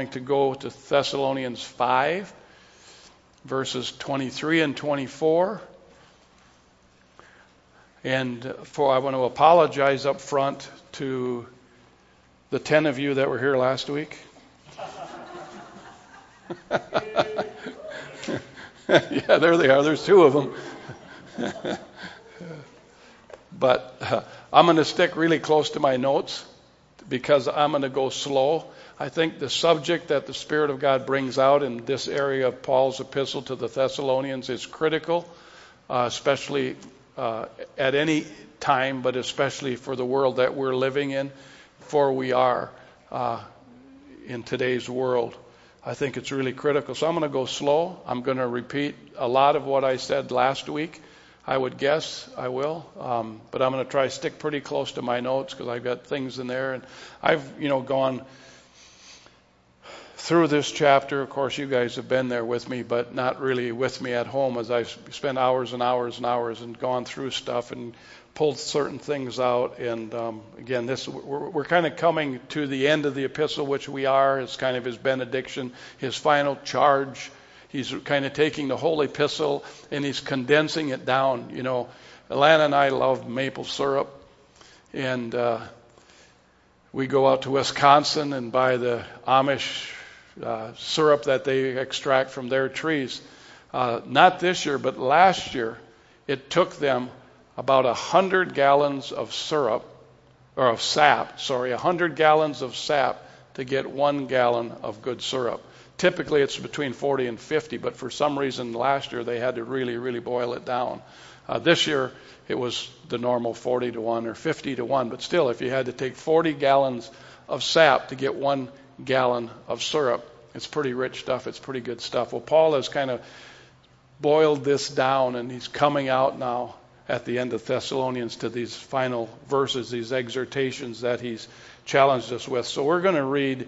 going to go to Thessalonians 5, verses 23 and 24. And I want to apologize up front to the 10 of you that were here last week. Yeah, there they are. There's 2 of them. But I'm going to stick really close to my notes because I'm going to go slow. I think the subject that the Spirit of God brings out in this area of Paul's epistle to the Thessalonians is critical, especially at any time, but especially for the world that we're living in, for we are in today's world. I think it's really critical. So I'm going to go slow. I'm going to repeat a lot of what I said last week. I would guess I will, but I'm going to try to stick pretty close to my notes because I've got things in there. And I've, gone through this chapter. Of course, you guys have been there with me, but not really with me at home as I've spent hours and hours and hours and gone through stuff and pulled certain things out. And again, we're kind of coming to the end of the epistle, which we are. It's kind of his benediction, his final charge. He's kind of taking the whole epistle and he's condensing it down. Alana and I love maple syrup, and we go out to Wisconsin and buy the Amish syrup that they extract from their trees. Not this year, but last year, it took them about 100 gallons of syrup, or of sap, 100 gallons of sap to get 1 gallon of good syrup. Typically, it's between 40 and 50, but for some reason last year they had to really, really boil it down. This year, it was the normal 40 to 1 or 50 to 1, but still, if you had to take 40 gallons of sap to get 1 gallon of syrup, it's pretty rich stuff. It's pretty good stuff. Well, Paul has kind of boiled this down, and he's coming out now at the end of Thessalonians to these final verses, these exhortations that he's challenged us with. So we're going to read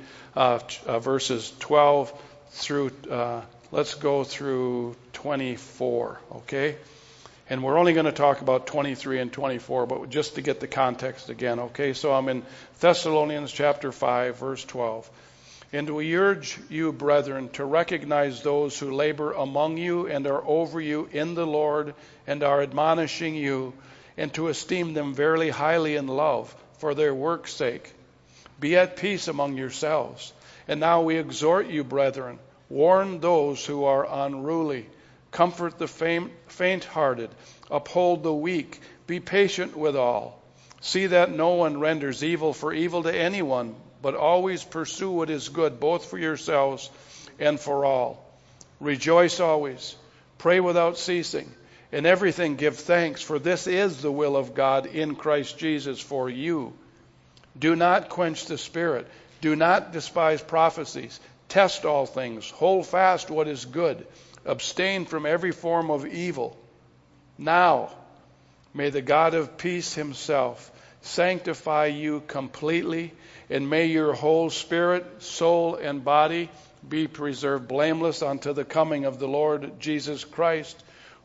verses 12 through, let's go through 24, okay? And we're only going to talk about 23 and 24, but just to get the context again, okay? So I'm in Thessalonians chapter 5, verse 12. And we urge you, brethren, to recognize those who labor among you and are over you in the Lord and are admonishing you, and to esteem them very highly in love for their work's sake. Be at peace among yourselves. And now we exhort you, brethren, warn those who are unruly, comfort the faint-hearted, uphold the weak, be patient with all. See that no one renders evil for evil to anyone, but always pursue what is good, both for yourselves and for all. Rejoice always, pray without ceasing, in everything give thanks, for this is the will of God in Christ Jesus for you. Do not quench the spirit. Do not despise prophecies. Test all things. Hold fast what is good. Abstain from every form of evil. Now, may the God of peace himself sanctify you completely, and may your whole spirit, soul, and body be preserved blameless unto the coming of the Lord Jesus Christ.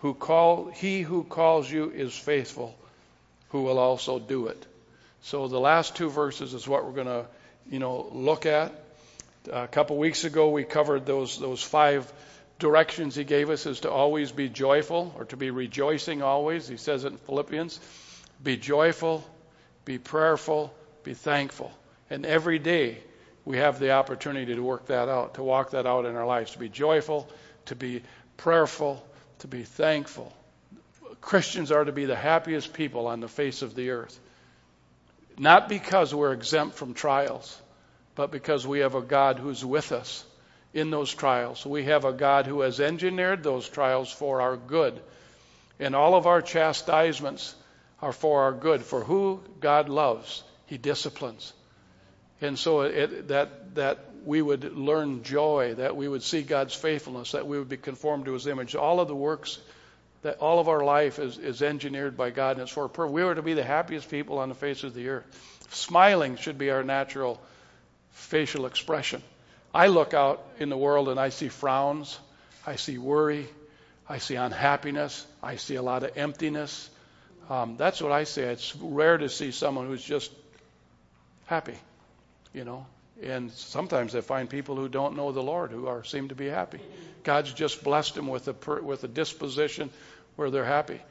He who calls you is faithful, who will also do it. So the last 2 verses is what we're going to, look at. A couple weeks ago, we covered those 5 directions he gave us, is to always be joyful, or to be rejoicing always. He says it in Philippians. Be joyful, be prayerful, be thankful. And every day we have the opportunity to work that out, to walk that out in our lives, to be joyful, to be prayerful, to be thankful. Christians are to be the happiest people on the face of the earth. Not because we're exempt from trials, but because we have a God who's with us in those trials. We have a God who has engineered those trials for our good. And all of our chastisements are for our good. For who God loves, he disciplines. And so that we would learn joy, that we would see God's faithfulness, that we would be conformed to his image. All of the works, that all of our life is engineered by God, and it's for a purpose. We are to be the happiest people on the face of the earth. Smiling should be our natural facial expression. I look out in the world and I see frowns, I see worry, I see unhappiness, I see a lot of emptiness. That's what I say. It's rare to see someone who's just happy, And sometimes I find people who don't know the Lord who seem to be happy. God's just blessed them with a disposition where they're happy.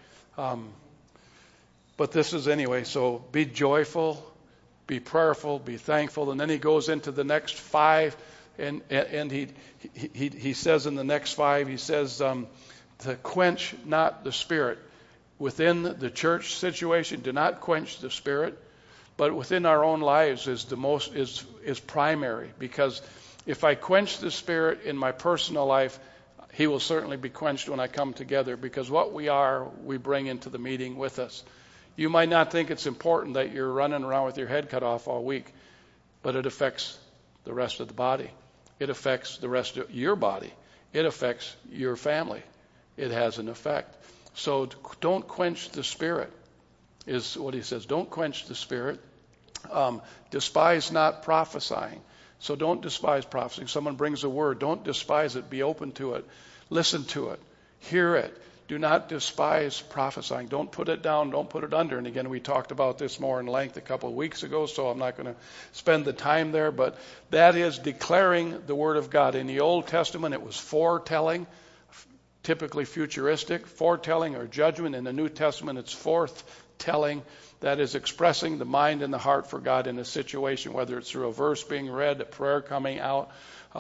But this is anyway. So be joyful, be prayerful, be thankful, and then he goes into the next 5, and he says in the next 5, he says to quench not the Spirit. Within the church situation, do not quench the Spirit. But within our own lives is primary, because if I quench the Spirit in my personal life, he will certainly be quenched when I come together, because what we are, we bring into the meeting with us. You might not think it's important that you're running around with your head cut off all week, but it affects the rest of the body. It affects the rest of your body. It affects your family. It has an effect. So don't quench the Spirit, is what he says. Don't quench the Spirit. Despise not prophesying. So don't despise prophesying. Someone brings a word. Don't despise it. Be open to it. Listen to it. Hear it. Do not despise prophesying. Don't put it down. Don't put it under. And again, we talked about this more in length a couple of weeks ago, so I'm not going to spend the time there. But that is declaring the Word of God. In the Old Testament, it was foretelling, typically futuristic, foretelling or judgment. In the New Testament, it's forthtelling. That is expressing the mind and the heart for God in a situation, whether it's through a verse being read, a prayer coming out,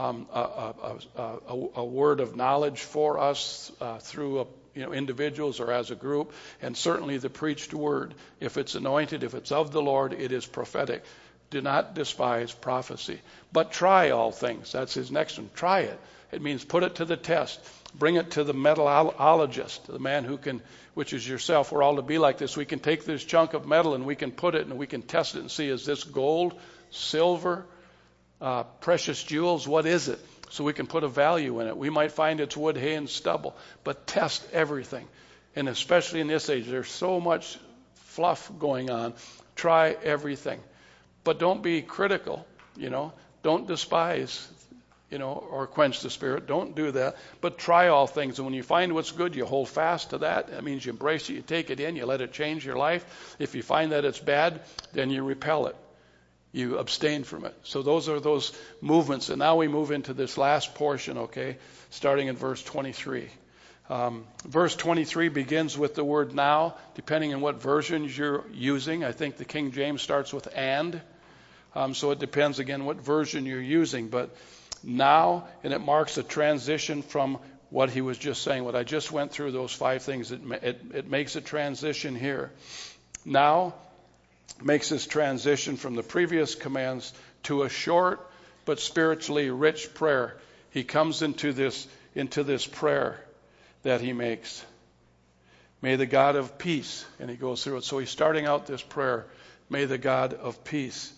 a word of knowledge for us through individuals or as a group, and certainly the preached word. If it's anointed, if it's of the Lord, it is prophetic. Do not despise prophecy, but try all things. That's his next one. Try it. It means put it to the test. Bring it to the metallologist, the man who can, which is yourself. We're all to be like this. We can take this chunk of metal and we can put it and we can test it and see, is this gold, silver, precious jewels? What is it? So we can put a value in it. We might find it's wood, hay, and stubble, but test everything. And especially in this age, there's so much fluff going on. Try everything. But don't be critical, Don't despise or quench the Spirit. Don't do that. But try all things. And when you find what's good, you hold fast to that. That means you embrace it, you take it in, you let it change your life. If you find that it's bad, then you repel it. You abstain from it. So those are those movements. And now we move into this last portion, okay, starting in verse 23. Verse 23 begins with the word now, depending on what versions you're using. I think the King James starts with and. So it depends, again, what version you're using. But now, and it marks a transition from what he was just saying. What I just went through, those 5 things, it makes a transition here. Now makes this transition from the previous commands to a short but spiritually rich prayer. He comes into this prayer that he makes. May the God of peace, and he goes through it. So he's starting out this prayer, may the God of peace.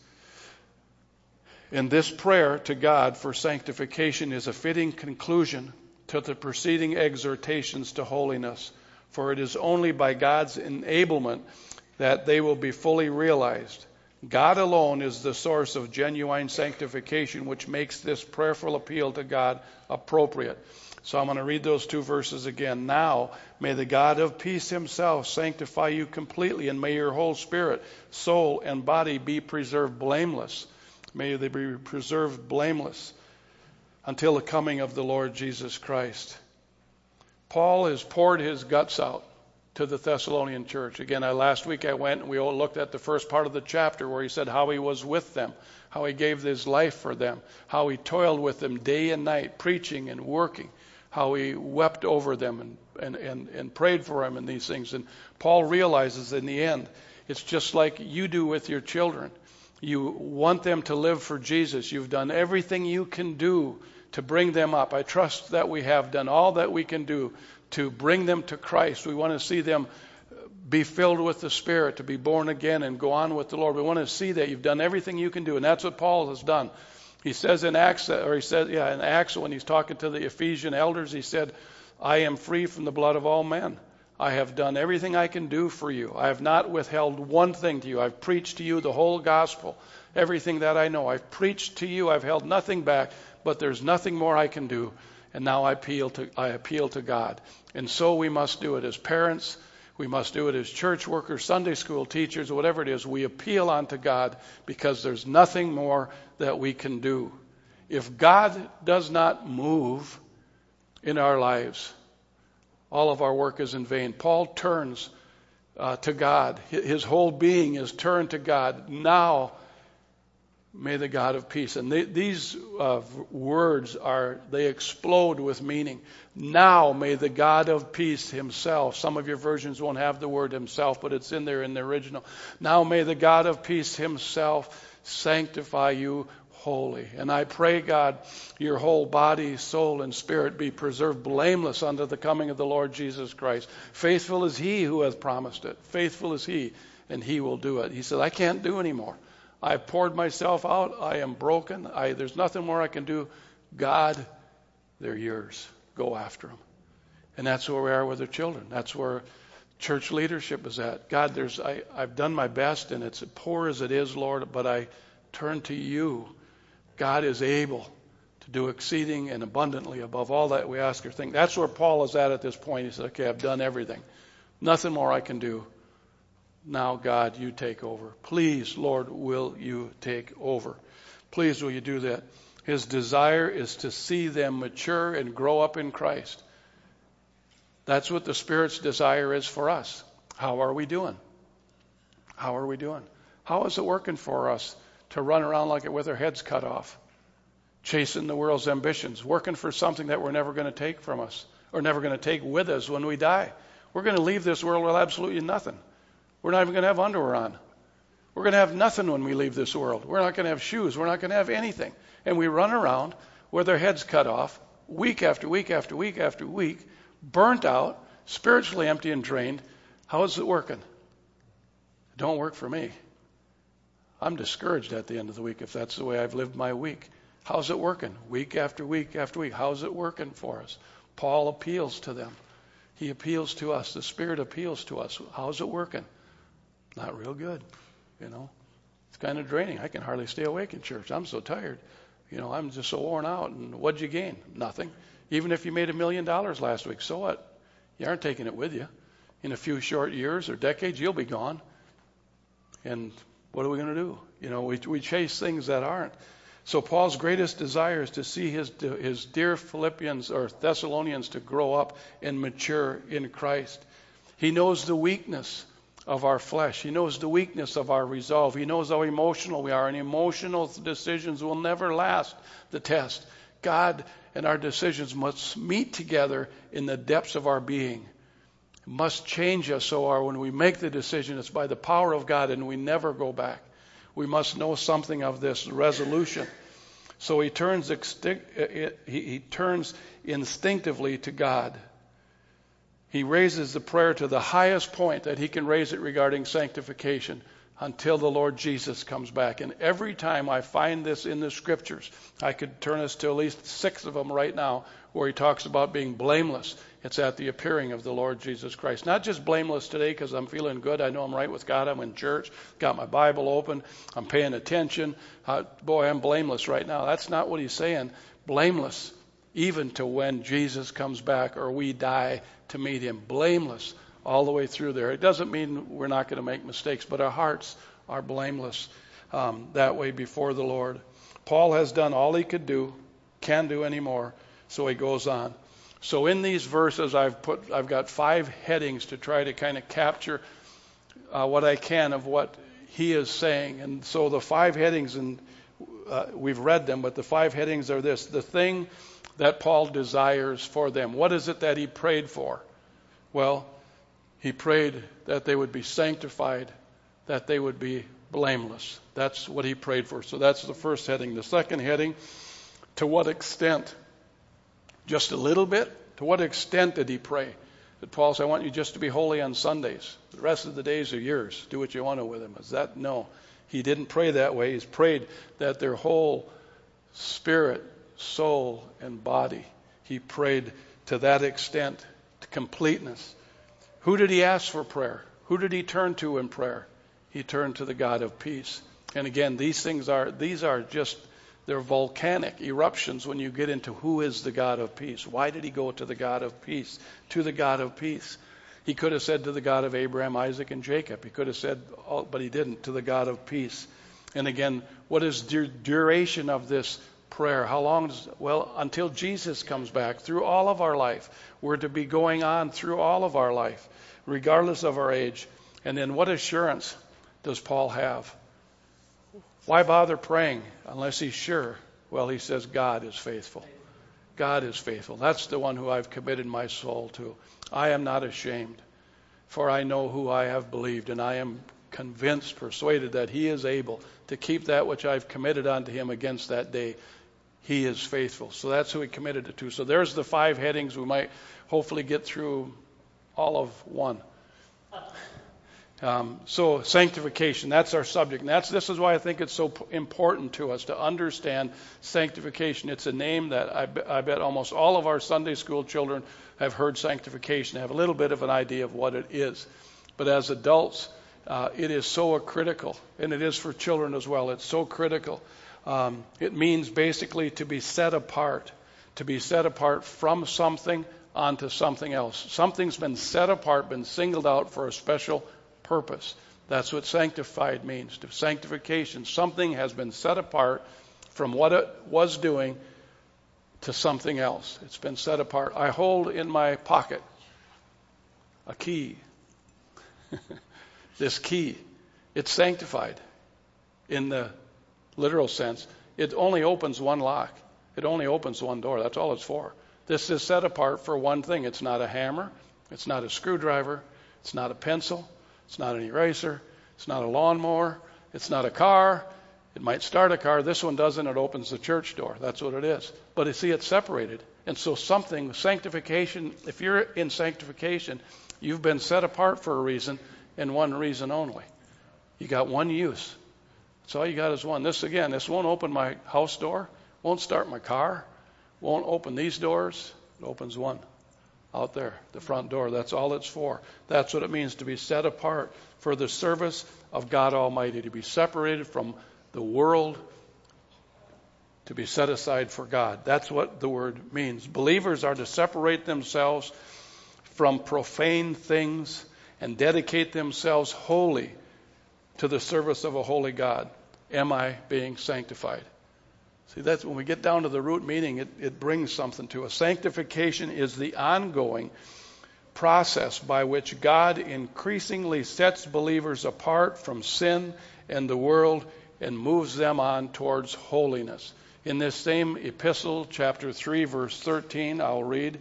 And this prayer to God for sanctification is a fitting conclusion to the preceding exhortations to holiness, for it is only by God's enablement that they will be fully realized. God alone is the source of genuine sanctification, which makes this prayerful appeal to God appropriate. So I'm going to read those 2 verses again. Now, may the God of peace himself sanctify you completely, and may your whole spirit, soul, and body be preserved blameless. May they be preserved blameless until the coming of the Lord Jesus Christ. Paul has poured his guts out to the Thessalonian church. Again, last week I went and we all looked at the first part of the chapter where he said how he was with them, how he gave his life for them, how he toiled with them day and night, preaching and working, how he wept over them and prayed for them and these things. And Paul realizes in the end, it's just like you do with your children. You want them to live for Jesus. You've done everything you can do to bring them up. I trust that we have done all that we can do to bring them to Christ. We want to see them be filled with the Spirit, to be born again and go on with the Lord. We want to see that you've done everything you can do, and that's what Paul has done. He says in Acts, in Acts when he's talking to the Ephesian elders, he said, I am free from the blood of all men. I have done everything I can do for you. I have not withheld one thing to you. I've preached to you the whole gospel, everything that I know. I've preached to you. I've held nothing back, but there's nothing more I can do. And now I appeal to God. And so we must do it as parents. We must do it as church workers, Sunday school teachers, whatever it is. We appeal unto God because there's nothing more that we can do. If God does not move in our lives, all of our work is in vain. Paul turns to God. His whole being is turned to God. Now, may the God of peace. And these words they explode with meaning. Now may the God of peace himself. Some of your versions won't have the word himself, but it's in there in the original. Now may the God of peace himself sanctify you wholly. And I pray, God, your whole body, soul, and spirit be preserved blameless unto the coming of the Lord Jesus Christ. Faithful is he who hath promised it. Faithful is he, and he will do it. He said, I can't do anymore. I've poured myself out. I am broken. There's nothing more I can do. God, they're yours. Go after them. And that's where we are with our children. That's where church leadership is at. God, I've done my best, and it's poor as it is, Lord, but I turn to you. God is able to do exceeding and abundantly above all that we ask or think. That's where Paul is at this point. He said, okay, I've done everything. Nothing more I can do. Now, God, you take over. Please, Lord, will you take over? Please, will you do that? His desire is to see them mature and grow up in Christ. That's what the Spirit's desire is for us. How are we doing? How are we doing? How is it working for us to run around like it with our heads cut off, chasing the world's ambitions, working for something that we're never going to take from us or never going to take with us when we die? We're going to leave this world with absolutely nothing. We're not even going to have underwear on. We're going to have nothing when we leave this world. We're not going to have shoes. We're not going to have anything. And we run around with our heads cut off week after week after week after week, burnt out, spiritually empty and drained. How is it working? It don't work for me. I'm discouraged at the end of the week if that's the way I've lived my week. How's it working? Week after week after week. How's it working for us? Paul appeals to them. He appeals to us. The Spirit appeals to us. How's it working? Not real good, It's kind of draining. I can hardly stay awake in church. I'm so tired. I'm just so worn out. And what'd you gain? Nothing. Even if you made $1 million last week, so what? You aren't taking it with you. In a few short years or decades, you'll be gone. And what are we going to do? We chase things that aren't. So Paul's greatest desire is to see his dear Philippians or Thessalonians to grow up and mature in Christ. He knows the weakness of our flesh. He knows the weakness of our resolve. He knows how emotional we are, and emotional decisions will never last the test. God and our decisions must meet together in the depths of our being. It must change us so when we make the decision, it's by the power of God and we never go back. We must know something of this resolution. So he turns instinctively to God. He raises the prayer to the highest point that he can raise it regarding sanctification until the Lord Jesus comes back. And every time I find this in the Scriptures, I could turn us to at least 6 of them right now where he talks about being blameless. It's at the appearing of the Lord Jesus Christ. Not just blameless today because I'm feeling good. I know I'm right with God. I'm in church. Got my Bible open. I'm paying attention. Boy, I'm blameless right now. That's not what he's saying. Blameless even to when Jesus comes back or we die to meet him. Blameless all the way through there. It doesn't mean we're not going to make mistakes, but our hearts are blameless that way before the Lord. Paul has done all he could do, can't do anymore, so he goes on. So in these verses, I've got 5 headings to try to kind of capture what I can of what he is saying. And so the 5 headings, and we've read them, but the 5 headings are this: the thing that Paul desires for them. What is it that he prayed for? Well, he prayed that they would be sanctified, that they would be blameless. That's what he prayed for. So that's the first heading. The second heading, to what extent? Just a little bit? To what extent did he pray? Did Paul say, I want you just to be holy on Sundays. The rest of the days are yours. Do what you want to with them. Is that? No. He didn't pray that way. He's prayed that their whole spirit, soul, and body, he prayed to that extent, to completeness. Who did he ask for prayer? Who did he turn to in prayer? He turned to the God of peace. And again, these are just, they're volcanic eruptions when you get into who is the God of peace. Why did he go to the God of peace? To the God of peace. He could have said to the God of Abraham, Isaac, and Jacob. He could have said, but he didn't, to the God of peace. And again, what is the duration of this prayer? How long? Well, until Jesus comes back, through all of our life. We're to be going on through all of our life, regardless of our age. And then what assurance does Paul have? Why bother praying unless he's sure? Well, he says God is faithful. God is faithful. That's the one who I've committed my soul to. I am not ashamed, for I know who I have believed, and I am convinced, persuaded that he is able to keep that which I've committed unto him against that day. He is faithful. So that's who he committed it to. So there's the 5 headings. We might hopefully get through all of one. So sanctification, that's our subject. And this is why I think it's so important to us to understand sanctification. It's a name that I bet almost all of our Sunday school children have heard sanctification, have a little bit of an idea of what it is. But as adults, it is so critical, and it is for children as well. It's so critical. It means basically to be set apart from something onto something else. Something's been set apart, been singled out for a special purpose. That's what sanctified means. To sanctification, something has been set apart from what it was doing to something else. It's been set apart. I hold in my pocket a key. This key, it's sanctified in the literal sense. It only opens one lock. It only opens one door. That's all it's for. This is set apart for one thing. It's not a hammer. It's not a screwdriver. It's not a pencil. It's not an eraser. It's not a lawnmower. It's not a car. It might start a car. This one doesn't. It opens the church door. That's what it is. But you see, it's separated. And so sanctification, if you're in sanctification, you've been set apart for a reason and one reason only. You got one use. That's all you got is one. This won't open my house door. Won't start my car. Won't open these doors. It opens one. Out there, the front door. That's all it's for. That's what it means to be set apart for the service of God Almighty, to be separated from the world, to be set aside for God. That's what the word means. Believers are to separate themselves from profane things and dedicate themselves wholly to the service of a holy God. Am I being sanctified? See, that's when we get down to the root meaning, it brings something to us. Sanctification is the ongoing process by which God increasingly sets believers apart from sin and the world and moves them on towards holiness. In this same epistle, chapter 3, verse 13, I'll read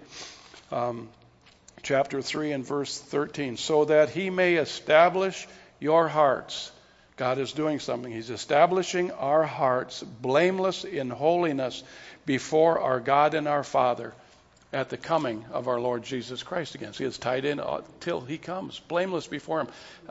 chapter 3 and verse 13. So that he may establish your hearts. God is doing something. He's establishing our hearts blameless in holiness before our God and our Father at the coming of our Lord Jesus Christ again. See, it's tied in till he comes, blameless before him.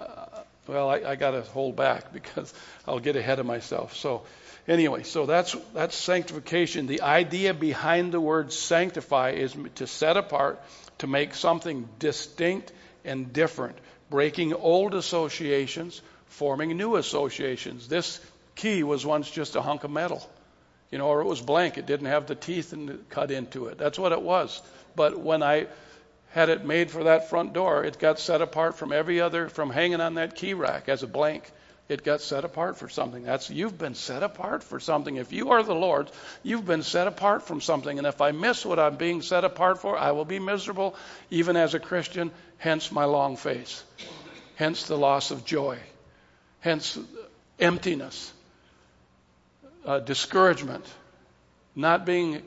I got to hold back because I'll get ahead of myself. So anyway, so that's sanctification. The idea behind the word sanctify is to set apart, to make something distinct and different, breaking old associations, forming new associations. This key was once just a hunk of metal, or it was blank. It didn't have the teeth cut into it. That's what it was. But when I had it made for that front door, it got set apart from every other, from hanging on that key rack as a blank. It got set apart for something. You've been set apart for something. If you are the Lord's, you've been set apart from something. And if I miss what I'm being set apart for, I will be miserable, even as a Christian, hence my long face, hence the loss of joy. Hence, emptiness, discouragement, not being,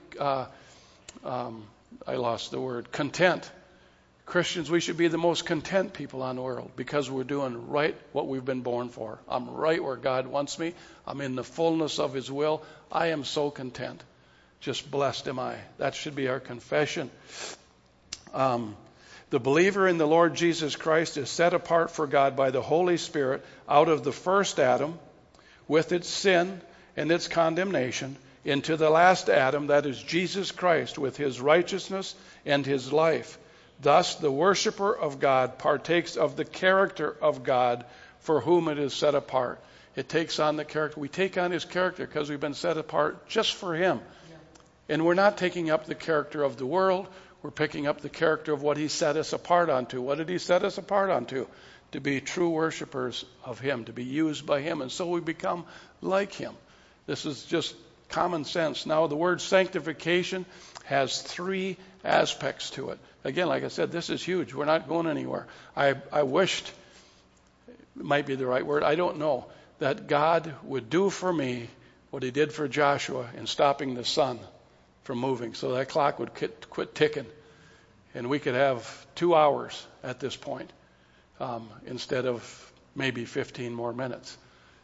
content. Christians, we should be the most content people on the world because we're doing right what we've been born for. I'm right where God wants me. I'm in the fullness of his will. I am so content. Just blessed am I. That should be our confession. The believer in the Lord Jesus Christ is set apart for God by the Holy Spirit out of the first Adam with its sin and its condemnation into the last Adam, that is Jesus Christ, with his righteousness and his life. Thus, the worshiper of God partakes of the character of God for whom it is set apart. It takes on the character. We take on his character because we've been set apart just for him. Yeah. And we're not taking up the character of the world. We're picking up the character of what he set us apart onto. What did he set us apart onto? To be true worshipers of him, to be used by him. And so we become like him. This is just common sense. Now, the word sanctification has 3 aspects to it. Again, like I said, this is huge. We're not going anywhere. I wished, it might be the right word, I don't know, that God would do for me what he did for Joshua in stopping the sun from moving, so that clock would quit ticking, and we could have 2 hours at this point instead of maybe 15 more minutes.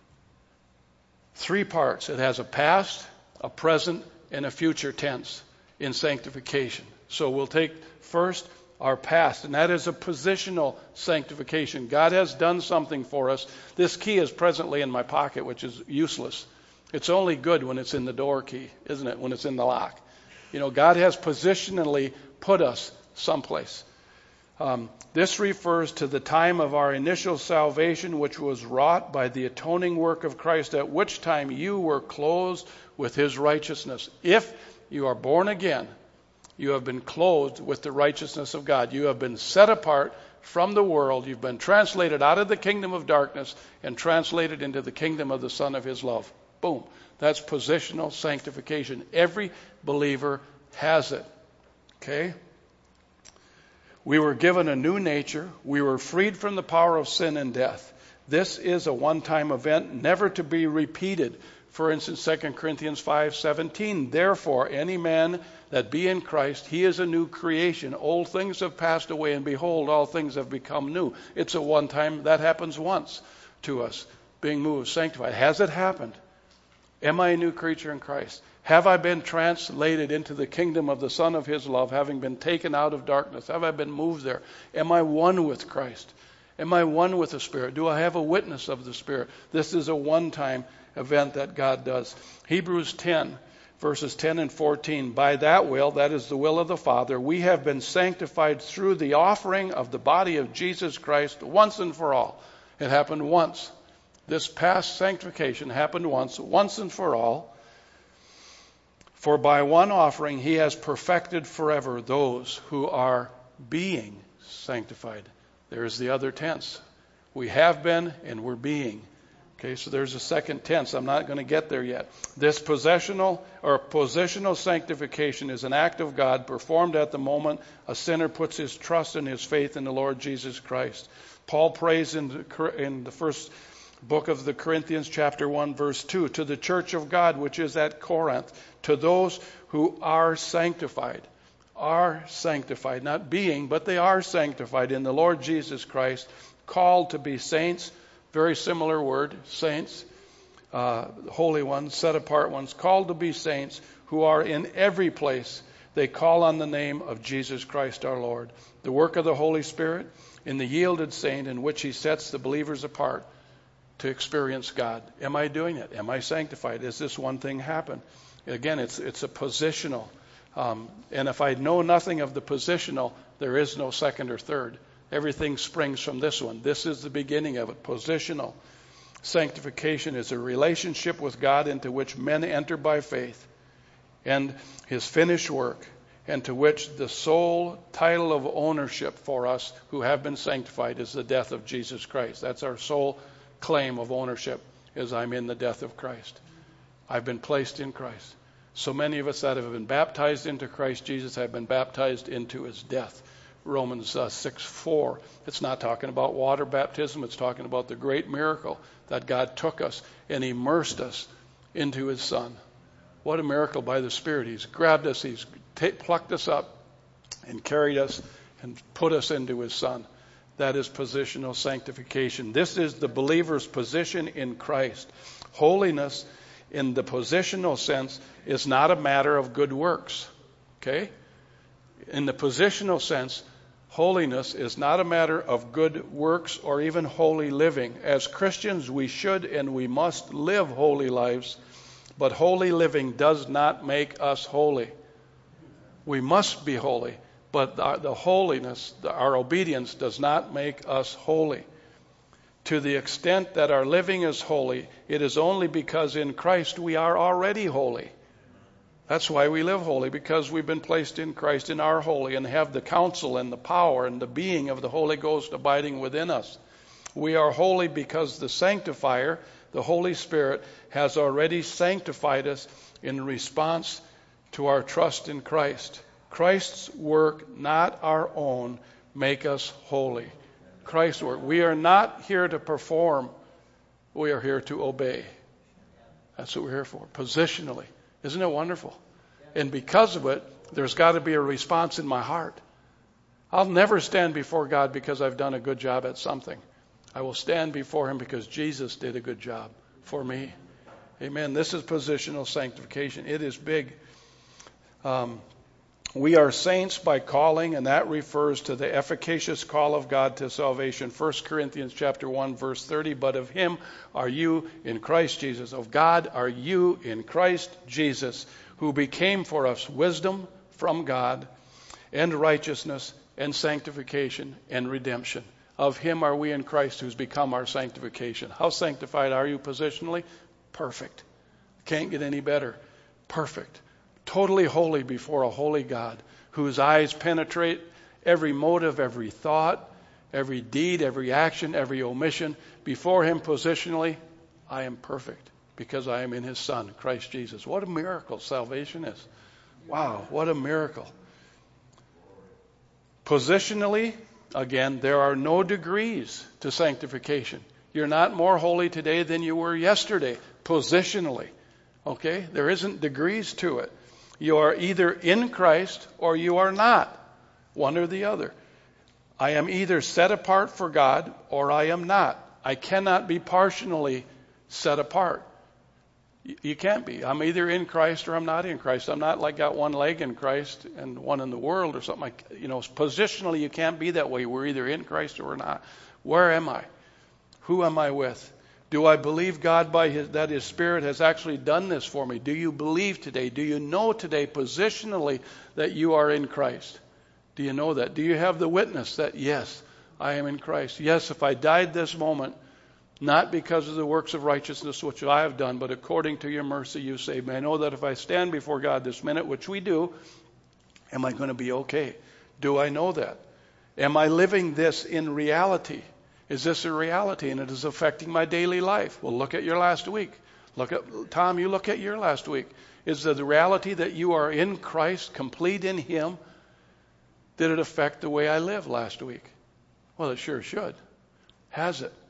3 parts. It has a past, a present, and a future tense in sanctification. So we'll take first our past, and that is a positional sanctification. God has done something for us. This key is presently in my pocket, which is useless. It's only good when it's in the door key, isn't it? When it's in the lock. You know, God has positionally put us someplace. This refers to the time of our initial salvation, which was wrought by the atoning work of Christ, at which time you were clothed with his righteousness. If you are born again, you have been clothed with the righteousness of God. You have been set apart from the world. You've been translated out of the kingdom of darkness and translated into the kingdom of the Son of his love. Boom. That's positional sanctification. Every believer has it. Okay? We were given a new nature. We were freed from the power of sin and death. This is a one-time event, never to be repeated. For instance, 2 Corinthians 5:17, therefore, any man that be in Christ, he is a new creation. Old things have passed away, and behold, all things have become new. It's a one-time, that happens once to us, being moved, sanctified. Has it happened? Am I a new creature in Christ? Have I been translated into the kingdom of the Son of his love, having been taken out of darkness? Have I been moved there? Am I one with Christ? Am I one with the Spirit? Do I have a witness of the Spirit? This is a one-time event that God does. Hebrews 10, verses 10 and 14. By that will, that is the will of the Father, we have been sanctified through the offering of the body of Jesus Christ once and for all. It happened once. This past sanctification happened once and for all. For by one offering he has perfected forever those who are being sanctified. There's the other tense. We have been and we're being. Okay, so there's a second tense. I'm not going to get there yet. This positional sanctification is an act of God performed at the moment a sinner puts his trust and his faith in the Lord Jesus Christ. Paul prays in the first book of the Corinthians, chapter 1, verse 2, to the church of God which is at Corinth, to those who are sanctified, not being, but they are sanctified in the Lord Jesus Christ, called to be saints. Very similar word, saints, holy ones, set apart ones, called to be saints, who are in every place. They call on the name of Jesus Christ our Lord. The work of the Holy Spirit in the yielded saint in which he sets the believers apart to experience God. Am I doing it? Am I sanctified? Is this one thing happen? Again, it's a positional. And if I know nothing of the positional, there is no second or third. Everything springs from this one. This is the beginning of it. Positional. Sanctification is a relationship with God into which men enter by faith and his finished work, and to which the sole title of ownership for us who have been sanctified is the death of Jesus Christ. That's our sole claim of ownership, is I'm in the death of Christ. I've been placed in Christ. So many of us that have been baptized into Christ Jesus have been baptized into his death. Romans 6:4. It's not talking about water baptism. It's talking about the great miracle that God took us and immersed us into his Son. What a miracle by the Spirit. He's grabbed us, he's plucked us up and carried us and put us into his Son. That is positional sanctification. This is the believer's position in Christ. Holiness in the positional sense is not a matter of good works. Okay? In the positional sense, holiness is not a matter of good works or even holy living. As Christians, we should and we must live holy lives, but holy living does not make us holy. We must be holy, but the holiness, our obedience, does not make us holy. To the extent that our living is holy, it is only because in Christ we are already holy. That's why we live holy, because we've been placed in Christ in our holy and have the counsel and the power and the being of the Holy Ghost abiding within us. We are holy because the sanctifier, the Holy Spirit, has already sanctified us in response to our trust in Christ. Christ's work, not our own, make us holy. Christ's work. We are not here to perform. We are here to obey. That's what we're here for, positionally. Isn't it wonderful? And because of it, there's got to be a response in my heart. I'll never stand before God because I've done a good job at something. I will stand before Him because Jesus did a good job for me. Amen. This is positional sanctification. It is big. We are saints by calling, and that refers to the efficacious call of God to salvation. 1 Corinthians chapter 1, verse 30, but of Him are you in Christ Jesus. Of God are you in Christ Jesus, who became for us wisdom from God and righteousness and sanctification and redemption. Of Him are we in Christ, who's become our sanctification. How sanctified are you positionally? Perfect. Can't get any better. Perfect. Totally holy before a holy God, whose eyes penetrate every motive, every thought, every deed, every action, every omission. Before Him positionally, I am perfect because I am in His Son, Christ Jesus. What a miracle salvation is. Wow, what a miracle. Positionally, again, there are no degrees to sanctification. You're not more holy today than you were yesterday, positionally. Okay? There isn't degrees to it. You are either in Christ or you are not. One or the other. I am either set apart for God or I am not. I cannot be partially set apart. You can't be. I'm either in Christ or I'm not in Christ. I'm not like got one leg in Christ and one in the world or something like, positionally you can't be that way. We're either in Christ or we're not. Where am I? Who am I with? Do I believe God that His Spirit has actually done this for me? Do you believe today? Do you know today positionally that you are in Christ? Do you know that? Do you have the witness that, yes, I am in Christ? Yes, if I died this moment, not because of the works of righteousness which I have done, but according to your mercy you saved me. I know that if I stand before God this minute, which we do, am I going to be okay? Do I know that? Am I living this in reality? Is this a reality and it is affecting my daily life? Well, look at your last week. Tom, you look at your last week. Is the reality that you are in Christ, complete in Him? Did it affect the way I lived last week? Well, it sure should. Has it?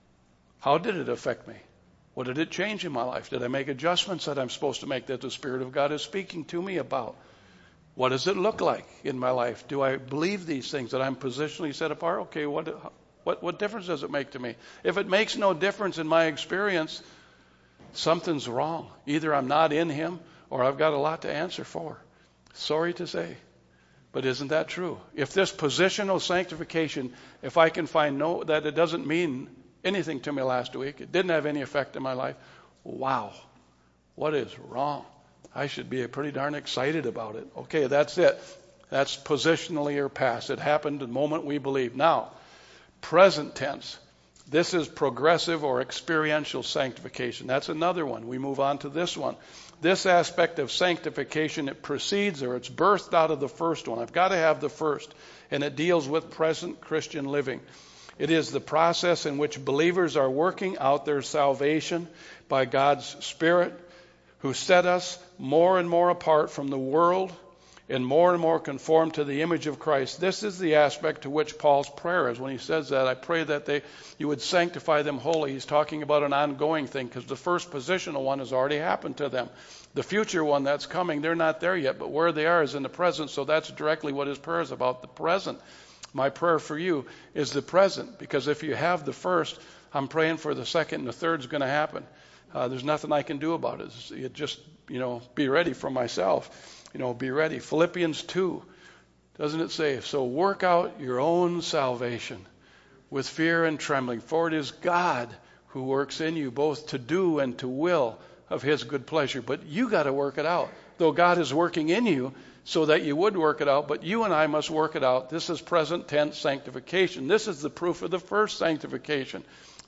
How did it affect me? What did it change in my life? Did I make adjustments that I'm supposed to make that the Spirit of God is speaking to me about? What does it look like in my life? Do I believe these things that I'm positionally set apart? Okay, what difference does it make to me? If it makes no difference in my experience, something's wrong. Either I'm not in Him or I've got a lot to answer for. Sorry to say. But isn't that true? If this positional sanctification, if I can find that it doesn't mean anything to me last week, it didn't have any effect in my life, wow, what is wrong? I should be pretty darn excited about it. Okay, that's it. That's positionally or past. It happened the moment we believe. Now, present tense. This is progressive or experiential sanctification. That's another one. We move on to this one. This aspect of sanctification, it precedes or it's birthed out of the first one. I've got to have the first. And it deals with present Christian living. It is the process in which believers are working out their salvation by God's Spirit, who set us more and more apart from the world and more conformed to the image of Christ. This is the aspect to which Paul's prayer is. When he says that, I pray that you would sanctify them wholly. He's talking about an ongoing thing because the first positional one has already happened to them. The future one that's coming, they're not there yet, but where they are is in the present. So that's directly what his prayer is about, the present. My prayer for you is the present, because if you have the first, I'm praying for the second and the third is going to happen. There's nothing I can do about it. It just, be ready for myself. Be ready. Philippians 2, doesn't it say, so work out your own salvation with fear and trembling, for it is God who works in you both to do and to will of His good pleasure. But you got to work it out. Though God is working in you so that you would work it out, but you and I must work it out. This is present tense sanctification. This is the proof of the first sanctification.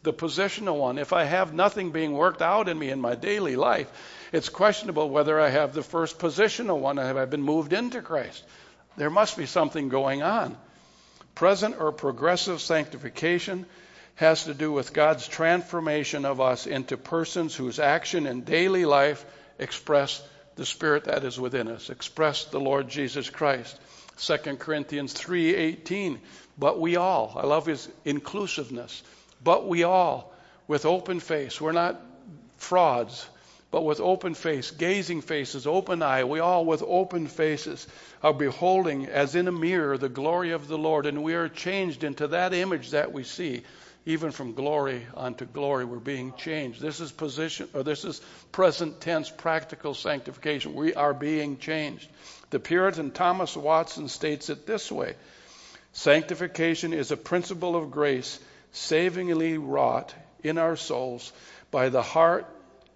the positional one. If I have nothing being worked out in me in my daily life, it's questionable whether I have the first positional one. Have I been moved into Christ? There must be something going on. Present or progressive sanctification has to do with God's transformation of us into persons whose action in daily life express the Spirit that is within us, express the Lord Jesus Christ. 2 Corinthians 3:18, but we all, I love his inclusiveness, but we all, with open face, we're not frauds, but with open face, gazing faces, open eye, we all with open faces are beholding as in a mirror the glory of the Lord, and we are changed into that image that we see. Even from glory unto glory, we're being changed. This is present tense practical sanctification. We are being changed. The Puritan Thomas Watson states it this way: sanctification is a principle of grace savingly wrought in our souls by the heart,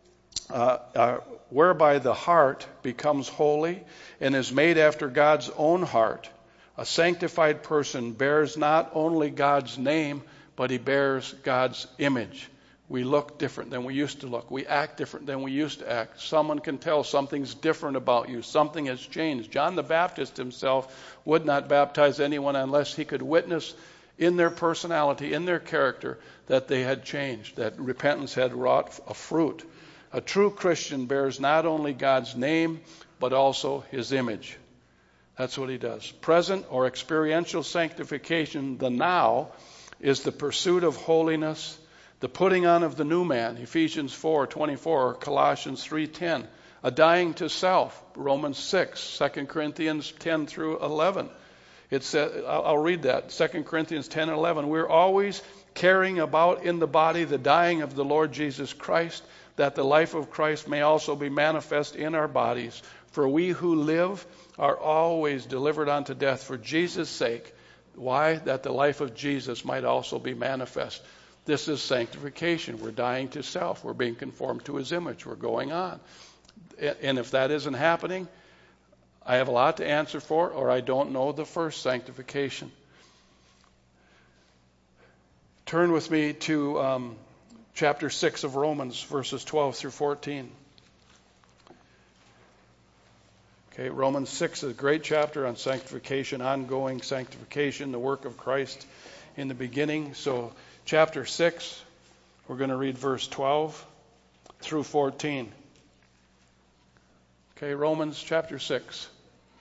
whereby the heart becomes holy and is made after God's own heart. A sanctified person bears not only God's name, but he bears God's image. We look different than we used to look. We act different than we used to act. Someone can tell something's different about you. Something has changed. John the Baptist himself would not baptize anyone unless he could witness in their personality, in their character, that they had changed, that repentance had wrought a fruit. A true Christian bears not only God's name, but also his image. That's what he does. Present or experiential sanctification, the now, is the pursuit of holiness, the putting on of the new man, Ephesians 4:24, Colossians 3:10, a dying to self, Romans 6, 2 Corinthians 10 through 11. It says, I'll read that, 2 Corinthians 10:11. We're always carrying about in the body the dying of the Lord Jesus Christ, that the life of Christ may also be manifest in our bodies. For we who live are always delivered unto death for Jesus' sake. Why? That the life of Jesus might also be manifest. This is sanctification. We're dying to self. We're being conformed to his image. We're going on. And if that isn't happening, I have a lot to answer for, or I don't know the first sanctification. Turn with me to chapter 6 of Romans, verses 12 through 14. Okay, Romans 6 is a great chapter on sanctification, ongoing sanctification, the work of Christ in the beginning. So chapter 6, we're going to read verse 12 through 14. Okay, Romans chapter 6.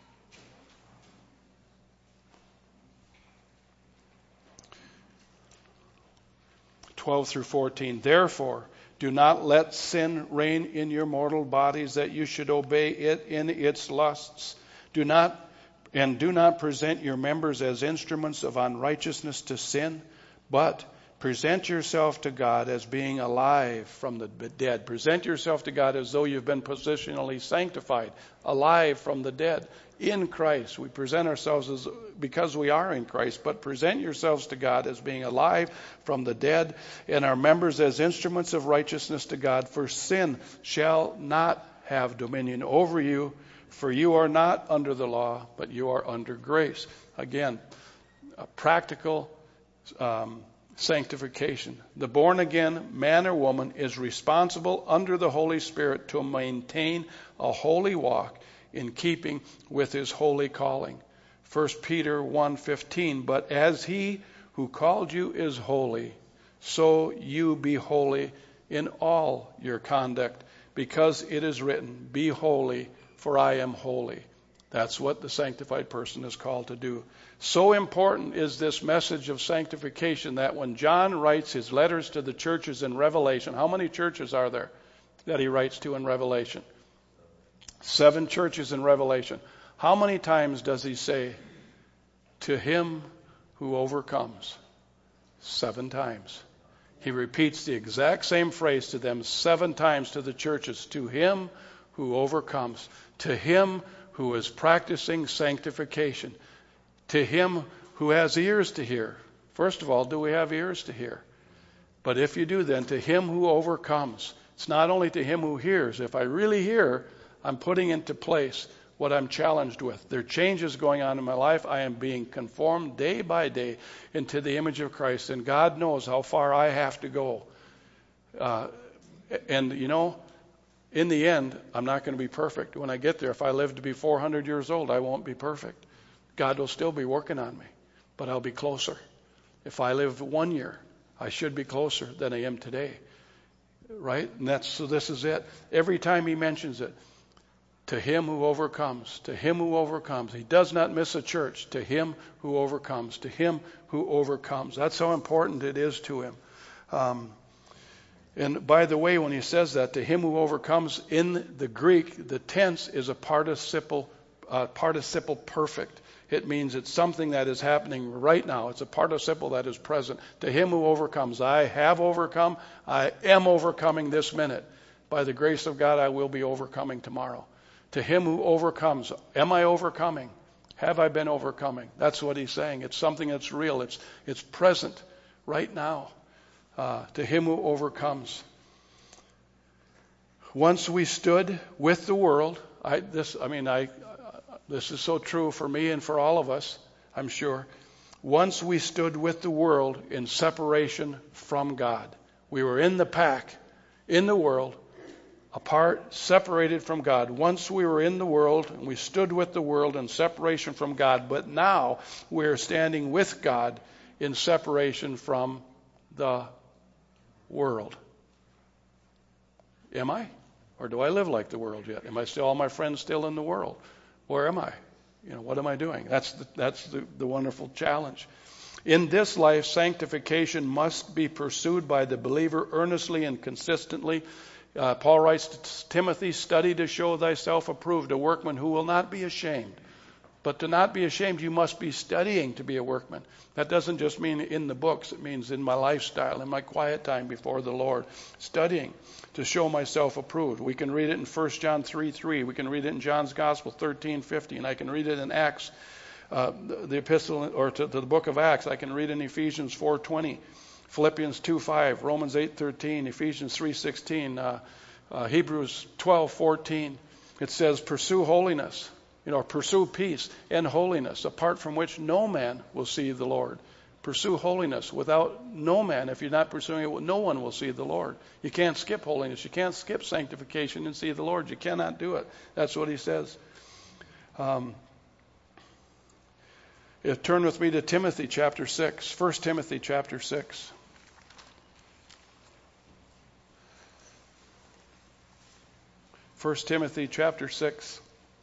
Through 14. Therefore, do not let sin reign in your mortal bodies, that you should obey it in its lusts. Do not present your members as instruments of unrighteousness to sin, but present yourself to God as being alive from the dead. Present yourself to God as though you've been positionally sanctified, alive from the dead. In Christ, we present ourselves as because we are in Christ, but present yourselves to God as being alive from the dead, and our members as instruments of righteousness to God. For sin shall not have dominion over you, for you are not under the law, but you are under grace. Again, a practical sanctification. The born-again man or woman is responsible under the Holy Spirit to maintain a holy walk in keeping with his holy calling. 1 Peter 1:15, but as he who called you is holy, so you be holy in all your conduct, because it is written, be holy, for I am holy. That's what the sanctified person is called to do. So important is this message of sanctification that when John writes his letters to the churches in Revelation, how many churches are there that he writes to in Revelation? 7 churches in Revelation. How many times does he say, to him who overcomes? 7 times. He repeats the exact same phrase to them 7 times to the churches. To him who overcomes. To him who is practicing sanctification. To him who has ears to hear. First of all, do we have ears to hear? But if you do, then to him who overcomes. It's not only to him who hears. If I really hear, I'm putting into place what I'm challenged with. There are changes going on in my life. I am being conformed day by day into the image of Christ, and God knows how far I have to go. And in the end, I'm not going to be perfect. When I get there, if I live to be 400 years old, I won't be perfect. God will still be working on me, but I'll be closer. If I live 1 year, I should be closer than I am today. Right? And so this is it. Every time he mentions it, to him who overcomes, to him who overcomes. He does not miss a church. To him who overcomes, to him who overcomes. That's how important it is to him. And by the way, when he says that, to him who overcomes, in the Greek, the tense is a participle perfect. It means it's something that is happening right now. It's a participle that is present. To him who overcomes, I have overcome. I am overcoming this minute. By the grace of God, I will be overcoming tomorrow. To him who overcomes, am I overcoming? Have I been overcoming? That's what he's saying. It's something that's real. It's present right now. To him who overcomes. Once we stood with the world. This is so true for me and for all of us, I'm sure. Once we stood with the world in separation from God. We were in the pack, in the world, apart, separated from God. Once we were in the world, and we stood with the world in separation from God. But now we're standing with God in separation from the world. Am I? Or do I live like the world yet? Am I still, all my friends still in the world? Where am I? What am I doing? That's the wonderful challenge. In this life, sanctification must be pursued by the believer earnestly and consistently. Paul writes to Timothy, study to show thyself approved, a workman who will not be ashamed. But to not be ashamed, you must be studying to be a workman. That doesn't just mean in the books. It means in my lifestyle, in my quiet time before the Lord. Studying to show myself approved. We can read it in 1 John 3:3. We can read it in John's Gospel 13:50. And I can read it in Acts, the epistle, or to the book of Acts. I can read in Ephesians 4:20, Philippians 2:5, Romans 8:13, Ephesians 3:16, Hebrews 12:14. It says, pursue holiness. Pursue peace and holiness, apart from which no man will see the Lord. Pursue holiness. Without no man, if you're not pursuing it, no one will see the Lord. You can't skip holiness. You can't skip sanctification and see the Lord. You cannot do it. That's what he says. Turn with me to Timothy chapter 6. 1 Timothy chapter 6. First Timothy chapter 6.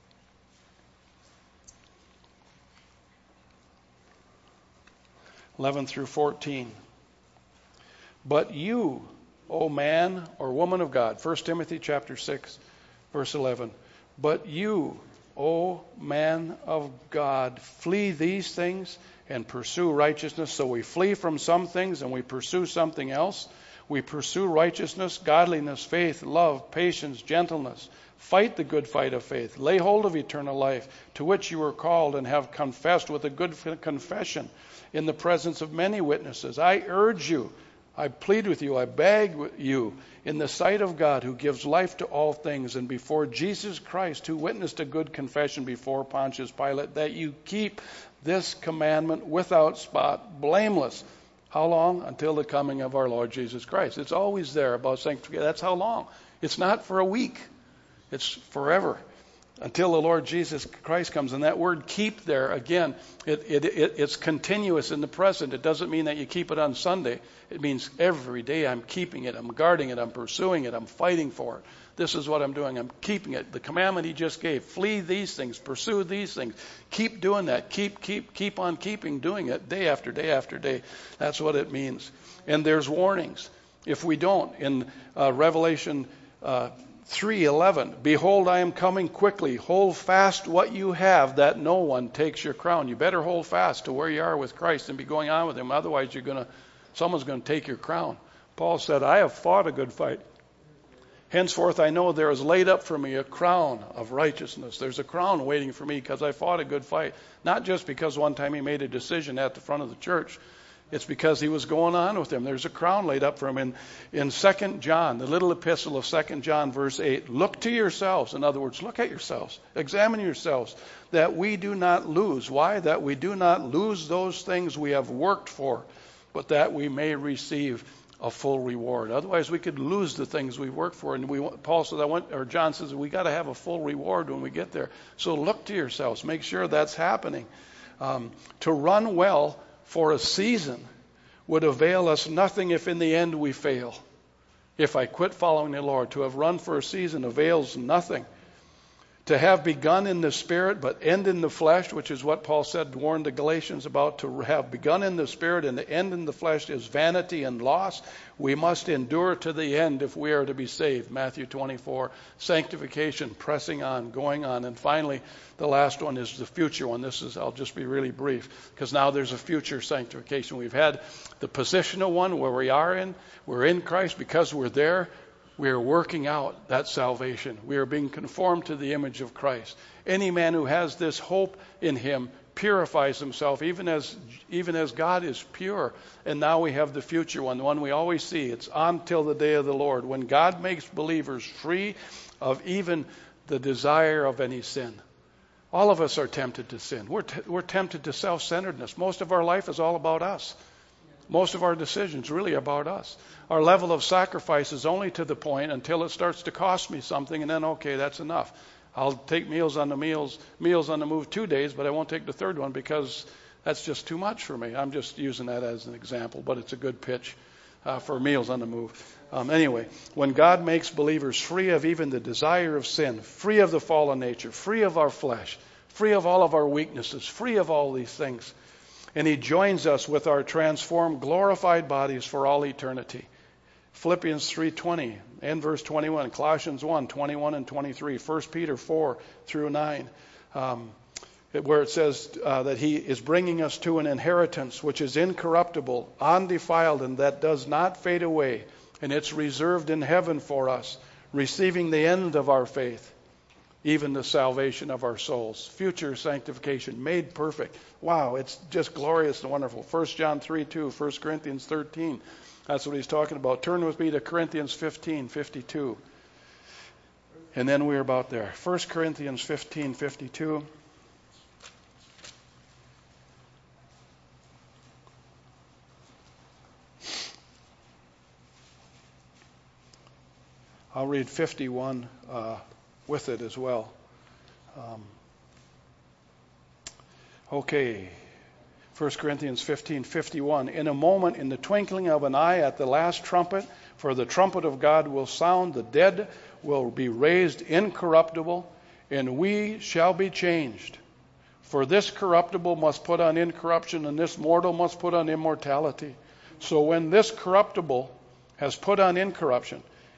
11 through 14. But you, O man or woman of God, 1 Timothy chapter 6, verse 11. But you, O man of God, flee these things and pursue righteousness. So we flee from some things and we pursue something else. We pursue righteousness, godliness, faith, love, patience, gentleness. Fight the good fight of faith. Lay hold of eternal life, to which you were called and have confessed with a good confession in the presence of many witnesses. I urge you, I plead with you, I beg you, in the sight of God who gives life to all things, and before Jesus Christ, who witnessed a good confession before Pontius Pilate, that you keep this commandment without spot, blameless. How long? Until the coming of our Lord Jesus Christ. It's always there about sanctification. That's how long. It's not for a week. It's forever. Until the Lord Jesus Christ comes. And that word keep there, again, it's continuous in the present. It doesn't mean that you keep it on Sunday. It means every day I'm keeping it. I'm guarding it. I'm pursuing it. I'm fighting for it. This is what I'm doing. I'm keeping it. The commandment he just gave. Flee these things. Pursue these things. Keep doing that. Keep on doing it day after day after day. That's what it means. And there's warnings. If we don't, in Revelation 3:11, behold, I am coming quickly. Hold fast what you have, that no one takes your crown. You better hold fast to where you are with Christ and be going on with him. Otherwise, someone's going to take your crown. Paul said, I have fought a good fight. Henceforth, I know there is laid up for me a crown of righteousness. There's a crown waiting for me because I fought a good fight. Not just because one time he made a decision at the front of the church It's because he was going on with them. There's a crown laid up for him. In 2 John, the little epistle of 2 John, verse 8, look to yourselves. In other words, look at yourselves. Examine yourselves, that we do not lose. Why? That we do not lose those things we have worked for, but that we may receive a full reward. Otherwise, we could lose the things we work for. And John says we got to have a full reward when we get there. So look to yourselves. Make sure that's happening. To run well for a season would avail us nothing if in the end we fail. If I quit following the Lord, to have run for a season avails nothing. To have begun in the Spirit but end in the flesh, which is what Paul said, warned the Galatians about, to have begun in the Spirit and to end in the flesh is vanity and loss. We must endure to the end if we are to be saved. Matthew 24, sanctification, pressing on, going on. And finally, the last one is the future one. I'll just be really brief, because now there's a future sanctification. We've had the positional one where we're in Christ because we're there. We are working out that salvation. We are being conformed to the image of Christ. Any man who has this hope in him purifies himself, even as God is pure. And now we have the future one, the one we always see. It's until the day of the Lord, when God makes believers free of even the desire of any sin. All of us are tempted to sin. We're tempted to self-centeredness. Most of our life is all about us. Most of our decisions really about us. Our level of sacrifice is only to the point until it starts to cost me something, and then, okay, that's enough. I'll take meals on the move 2 days, but I won't take the third one because that's just too much for me. I'm just using that as an example, but it's a good pitch for meals on the move. Anyway, when God makes believers free of even the desire of sin, free of the fallen nature, free of our flesh, free of all of our weaknesses, free of all these things, and he joins us with our transformed, glorified bodies for all eternity. Philippians 3:20 and verse 21, Colossians 1:21 and 23, 1 Peter 4 through 9, where it says that he is bringing us to an inheritance which is incorruptible, undefiled, and that does not fade away, and it's reserved in heaven for us, receiving the end of our faith, even the salvation of our souls. Future sanctification, made perfect. Wow, it's just glorious and wonderful. 1 John 3:2, 1 Corinthians 13. That's what he's talking about. Turn with me to Corinthians 15:52. And then we're about there. 1 Corinthians 15:52. I'll read 51 with it as well. Okay. 1 Corinthians 15:51. In a moment, in the twinkling of an eye, at the last trumpet, for the trumpet of God will sound, the dead will be raised incorruptible, and we shall be changed. For this corruptible must put on incorruption, and this mortal must put on immortality. So when this corruptible has put on incorruption,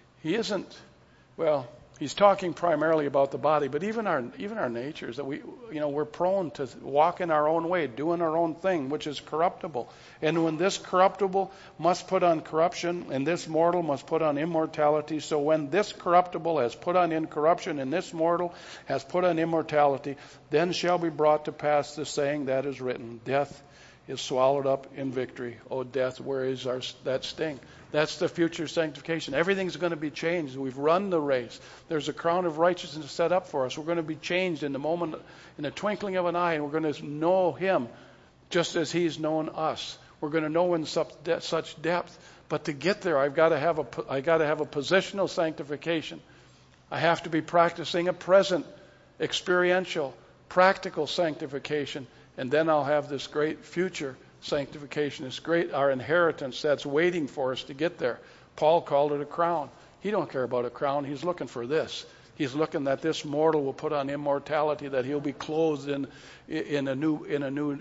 he's talking primarily about the body, but even our natures, that we're prone to walk in our own way, doing our own thing, which is corruptible. And when this corruptible must put on corruption, and this mortal must put on immortality, so when this corruptible has put on incorruption, and this mortal has put on immortality, then shall be brought to pass the saying that is written, death is swallowed up in victory. O death, where is that sting? That's the future sanctification. Everything's going to be changed. We've run the race. There's a crown of righteousness set up for us. We're going to be changed in the twinkling of an eye, and we're going to know him just as he's known us. We're going to know in such depth. But to get there, I got to have a positional sanctification. I have to be practicing a present, experiential, practical sanctification, and then I'll have this great future sanctification. It's great, our inheritance that's waiting for us to get there. Paul called it a crown. He don't care about a crown. He's looking for this. He's looking that this mortal will put on immortality, that he'll be clothed in a new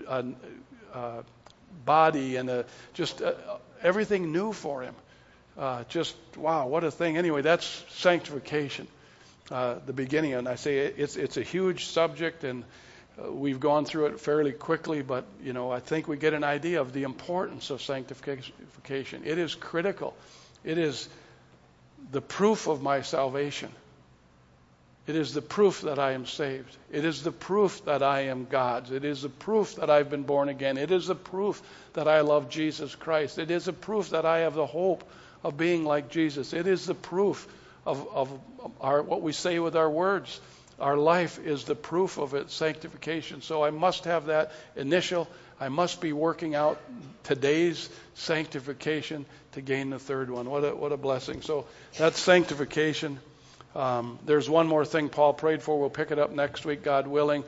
body, and everything new for him. Just wow, what a thing! Anyway, that's sanctification. The beginning, and I say it's a huge subject, and we've gone through it fairly quickly, but I think we get an idea of the importance of sanctification. It is critical. It is the proof of my salvation. It is the proof that I am saved. It is the proof that I am God's. It is the proof that I've been born again. It is the proof that I love Jesus Christ. It is the proof that I have the hope of being like Jesus. It is the proof of what we say with our words. Our life is the proof of its sanctification. So I must have that initial. I must be working out today's sanctification to gain the third one. What a blessing. So that's sanctification. There's one more thing Paul prayed for. We'll pick it up next week, God willing.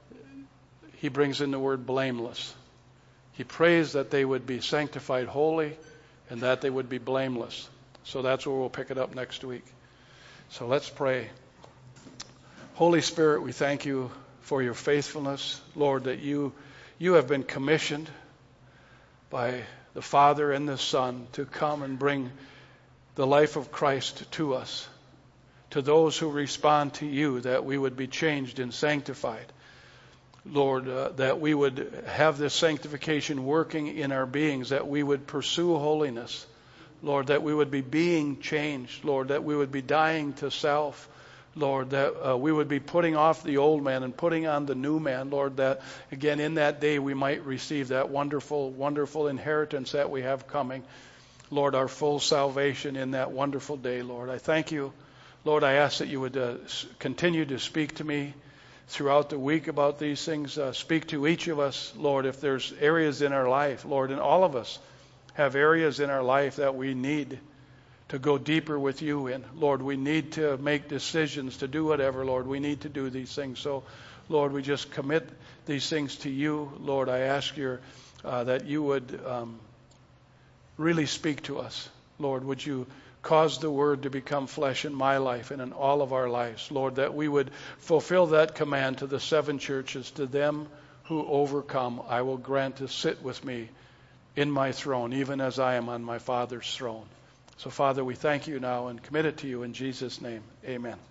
He brings in the word blameless. He prays that they would be sanctified holy and that they would be blameless. So that's where we'll pick it up next week. So let's pray. Holy Spirit, we thank you for your faithfulness. Lord, that you have been commissioned by the Father and the Son to come and bring the life of Christ to us. To those who respond to you, that we would be changed and sanctified. Lord, that we would have this sanctification working in our beings, that we would pursue holiness. Lord, that we would be being changed. Lord, that we would be dying to self. Lord, that we would be putting off the old man and putting on the new man. Lord, that again in that day we might receive that wonderful, wonderful inheritance that we have coming. Lord, our full salvation in that wonderful day, Lord. I thank you. Lord, I ask that you would continue to speak to me throughout the week about these things. Speak to each of us, Lord, if there's areas in our life, Lord, and all of us have areas in our life that we need to go deeper with you in. Lord, we need to make decisions to do whatever, Lord. We need to do these things. So, Lord, we just commit these things to you. Lord, I ask that you would really speak to us. Lord, would you cause the word to become flesh in my life and in all of our lives. Lord, that we would fulfill that command to the 7 churches. To them who overcome, I will grant to sit with me in my throne, even as I am on my Father's throne. So, Father, we thank you now and commit it to you in Jesus' name. Amen.